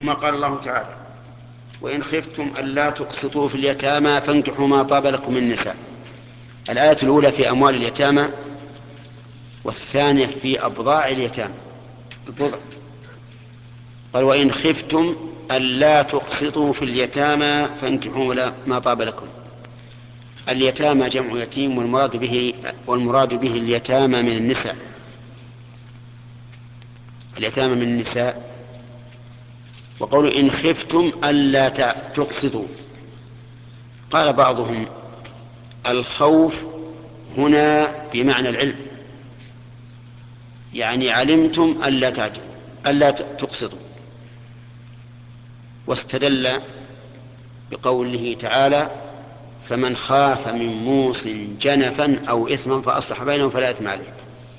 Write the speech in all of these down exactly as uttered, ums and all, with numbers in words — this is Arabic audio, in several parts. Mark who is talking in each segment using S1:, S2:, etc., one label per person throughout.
S1: ما قال الله تعالى: وإن خفتم ألا تقسطوا في اليتامى فانكحوا ما طاب لكم من النساء. الآية الأولى في أموال اليتامى، والثانية في أبضاع اليتامى البضع. قال: وإن خفتم ألا تقسطوا في اليتامى فانكحوا ما طاب لكم. اليتامى جمع يتيم، والمراد به والمراد به اليتامى من النساء. اليتامى من النساء. وقولوا إن خفتم ألا تقسطوا، قال بعضهم: الخوف هنا بمعنى العلم، يعني علمتم ألا تعجلوا ألا تقسطوا. واستدل بقوله تعالى: فمن خاف من موص جنفا أو إثما فأصلح بينهم فلا إثم عليه.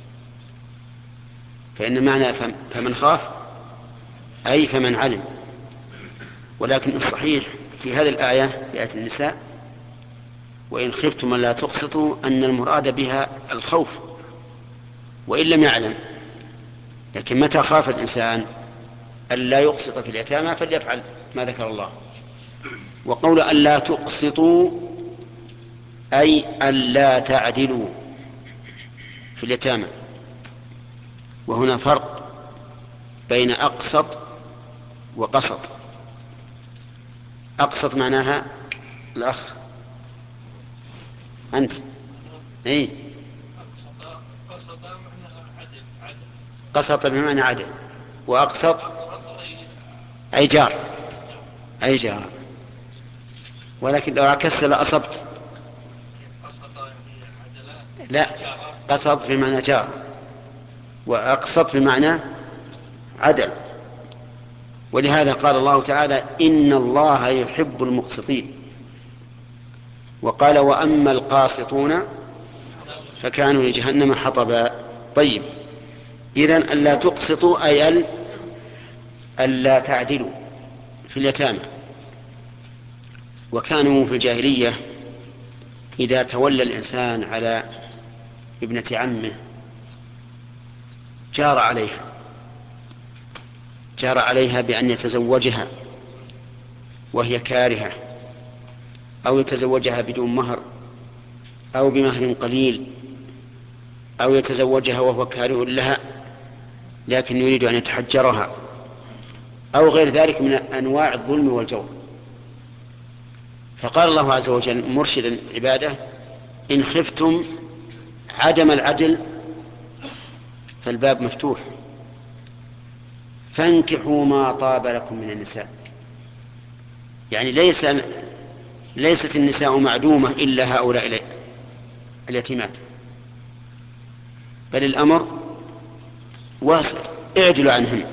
S1: فإن معنى فمن خاف أي فمن علم، ولكن الصحيح في هذه الآية، في آية النساء: وإن خفتم ألا تقسطوا، أن المراد بها الخوف وإن لم يعلم. لكن متى خاف الإنسان ألا يقسط في اليتامى فليفعل ما ذكر الله. وقول ألا تقسطوا أي ألا تعدلوا في اليتامى. وهنا فرق بين أقسط وقسط. أقسط معناها الأخ أنت إيه؟ قسط بمعنى عدل، وأقسط أي جار، أي جار. ولكن لو عكست لأصبت. لا، قسط بمعنى جار، وأقسط بمعنى عدل. ولهذا قال الله تعالى: إن الله يحب المقسطين. وقال: وأما القاسطون فكانوا لجهنم حطبا. طيب، إذن ألا تقسطوا أي ألا تعدلوا في اليتامى. وكانوا في الجاهلية إذا تولى الإنسان على ابنة عمه جار عليها جار عليها بأن يتزوجها وهي كارهة، أو يتزوجها بدون مهر أو بمهر قليل، أو يتزوجها وهو كاره لها لكن يريد أن يتحجرها، أو غير ذلك من أنواع الظلم والجور. فقال الله عز وجل مرشدا عباده: إن خفتم عدم العدل فالباب مفتوح، فانكحوا ما طاب لكم من النساء. يعني ليس ليست النساء معدومة إلا هؤلاء اليتيمات، بل الأمر واسع. اعدلوا عنهن،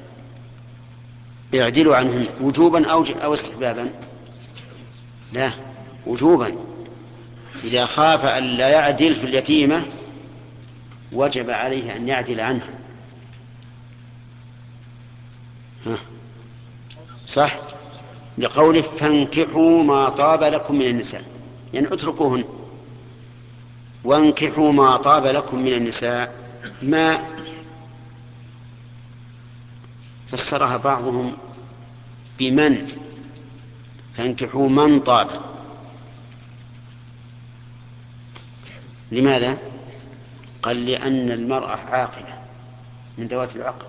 S1: اعدلوا عنهن وجوبا أو أو استحبابا. لا، وجوبا. إذا خاف أن لا يعدل في اليتيمة وجب عليه أن يعدل عنها. ها. صح، لقوله: فانكحوا ما طاب لكم من النساء، يعني اتركوهن. وانكحوا ما طاب لكم من النساء، ما فسرها بعضهم بمن، فانكحوا من طاب. لماذا؟ قال: لأن المرأة عاقلة من ذوات العقل،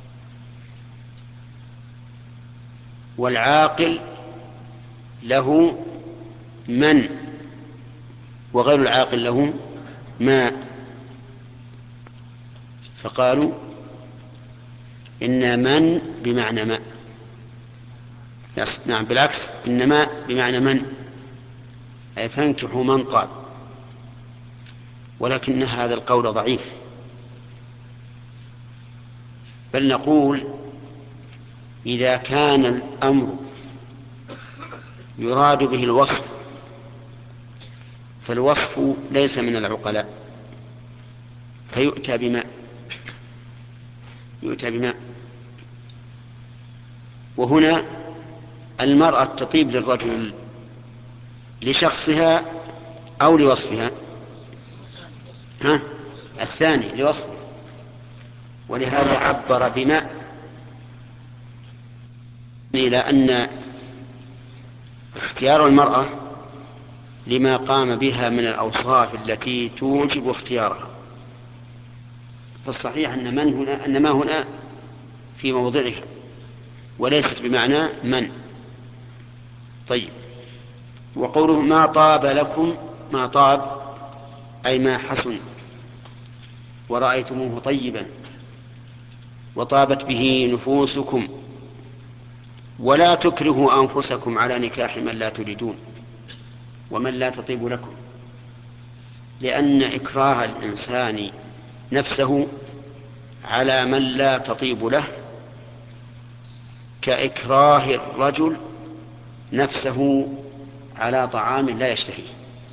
S1: والعاقل له من، وغير العاقل له ما. فقالوا إن من بمعنى ما. نعم، بالعكس، إن ما بمعنى من، أي فانكحوا من طاب. ولكن هذا القول ضعيف، بل نقول: إذا كان الأمر يراد به الوصف فالوصف ليس من العقلاء، فيؤتى بما يؤتى بما وهنا المرأة تطيب للرجل لشخصها أو لوصفها؟ ها؟ الثاني، لوصفه. ولهذا عبر بما إلى أن اختيار المرأة لما قام بها من الأوصاف التي توجب اختيارها، فالصحيح أن من هنا أن ما هنا في موضعه وليست بمعنى من. طيب، وقوله ما طاب لكم، ما طاب أي ما حسن ورأيتموه طيبا وطابت به نفوسكم، ولا تكرهوا أنفسكم على نكاح من لا تريدون ومن لا تطيب لكم، لأن إكراه الإنسان نفسه على من لا تطيب له كإكراه الرجل نفسه على طعام لا يشتهيه.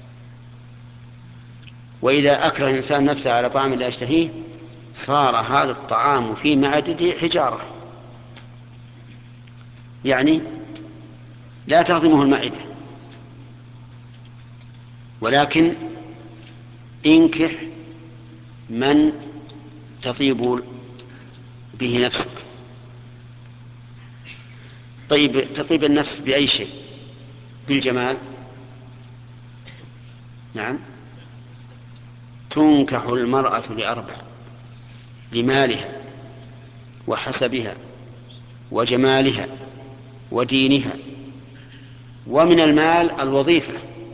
S1: وإذا أكره الإنسان نفسه على طعام لا يشتهيه صار هذا الطعام في معدته حجارة، يعني لا تهضمه المعدة. ولكن انكح من تطيب به نفسك. طيب، تطيب النفس بأي شيء؟ بالجمال؟ نعم. تنكح المرأة لأربع: لمالها وحسبها وجمالها ودينها. ومن المال الوظيفة،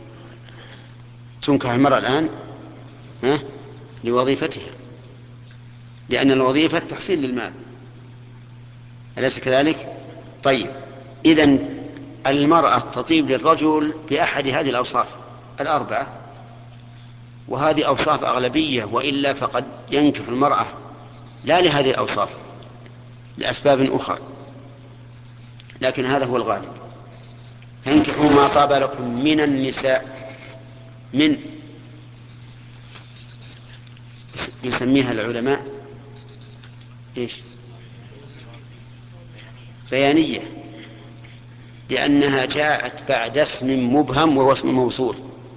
S1: تنكح المرأة الآن ها لوظيفتها، لأن الوظيفة تحصيل للمال، أليس كذلك؟ طيب، إذن المرأة تطيب للرجل بأحد هذه الأوصاف الأربعة، وهذه أوصاف أغلبية، وإلا فقد ينكح المرأة لا لهذه الأوصاف لأسباب أخرى، لكن هذا هو الغالب. فانكحوا ما طاب لكم من النساء. من يسميها العلماء إيش؟ بيانية، لأنها جاءت بعد اسم مبهم وهو اسم موصول،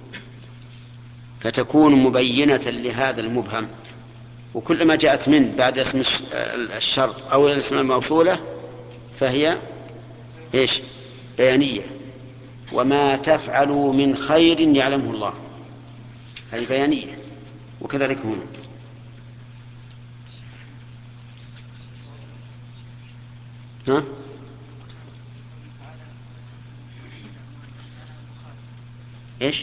S1: فتكون مبينة لهذا المبهم. وكلما جاءت من بعد اسم الشرط أو الاسم الموصولة فهي إيش؟ بيانية. وما تفعلوا من خير يعلمه الله، هذه بيانية. وكذلك هنا. ها؟ إيش؟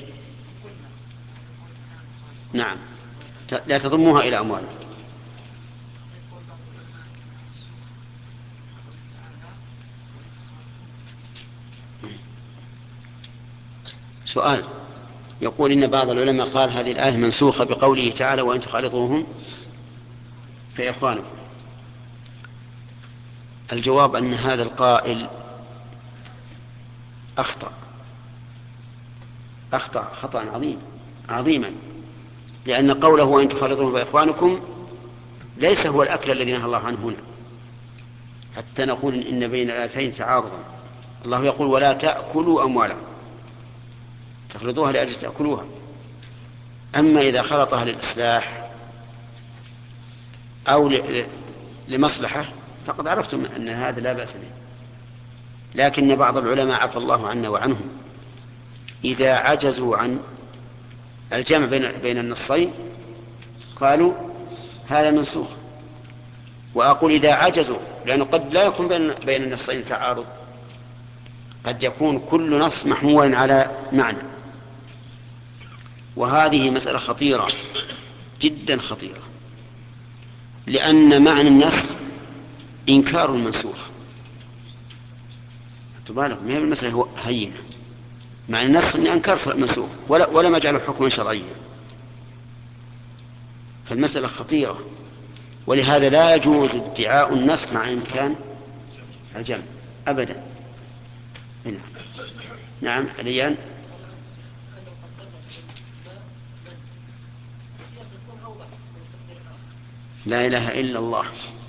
S1: نعم، لا تضموها إلى أموالكم. سؤال يقول إن بعض العلماء قال هذه الآية منسوخة بقوله تعالى وإن تخالطوهم فإخوانكم. الجواب أن هذا القائل أخطأ أخطأ خطأ عظيم عظيما، لأن قوله وإن تخالطوهم فإخوانكم ليس هو الأكل الذي نهى الله عنه هنا، حتى نقول إن بين الآيتين تعارضا. الله يقول ولا تأكلوا أموالهم، تخلطوها لأجل تأكلوها. أما إذا خلطها للإصلاح أو لمصلحة فقد عرفتم أن هذا لا بأس به. لكن بعض العلماء عفى الله عنا وعنهم إذا عجزوا عن الجمع بين بين النصين قالوا هذا منسوخ. وأقول إذا عجزوا، لأنه قد لا يكون بين بين النصين تعارض، قد يكون كل نص محمولا على معنى، وهذه مسألة خطيرة جدا خطيرة، لأن معنى النسخ إنكار المنسوخ. تبالغ، ما هي المسألة هينة. معنى النسخ أني أنكرت المنسوخ ولا ولم أجعله حكما شرعيا، فالمسألة خطيرة. ولهذا لا يجوز ادعاء النسخ مع إمكان الجمع أبدا. هنا. نعم حاليا. لا إله إلا الله.